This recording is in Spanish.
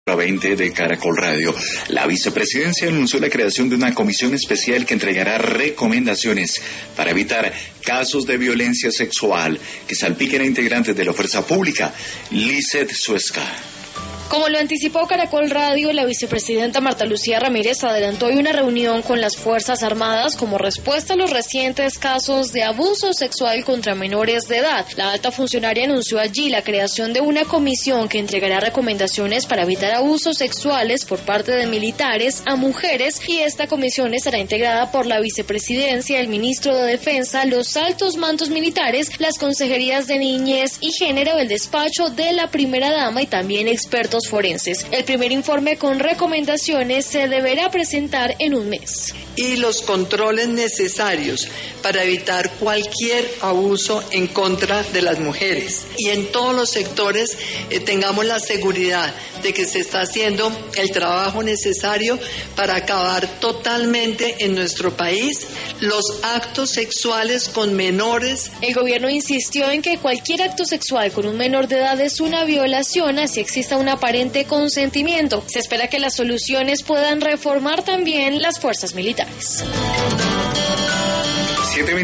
20 de Caracol Radio. La vicepresidencia anunció la creación de una comisión especial que entregará recomendaciones para evitar casos de violencia sexual que salpiquen a integrantes de la fuerza pública. Lizeth Suesca. Como lo anticipó Caracol Radio, la vicepresidenta Marta Lucía Ramírez adelantó hoy una reunión con las Fuerzas Armadas como respuesta a los recientes casos de abuso sexual contra menores de edad. La alta funcionaria anunció allí la creación de una comisión que entregará recomendaciones para evitar abusos sexuales por parte de militares a mujeres, y esta comisión estará integrada por la vicepresidencia, el ministro de Defensa, los altos mandos militares, las consejerías de niñez y género, el despacho de la primera dama y también expertos forenses. El primer informe con recomendaciones se deberá presentar en un mes. Y los controles necesarios para evitar cualquier abuso en contra de las mujeres. Y en todos los sectores tengamos la seguridad de que se está haciendo el trabajo necesario para acabar totalmente en nuestro país los actos sexuales con menores. El gobierno insistió en que cualquier acto sexual con un menor de edad es una violación, así exista un aparente consentimiento. Se espera que las soluciones puedan reformar también las fuerzas militares.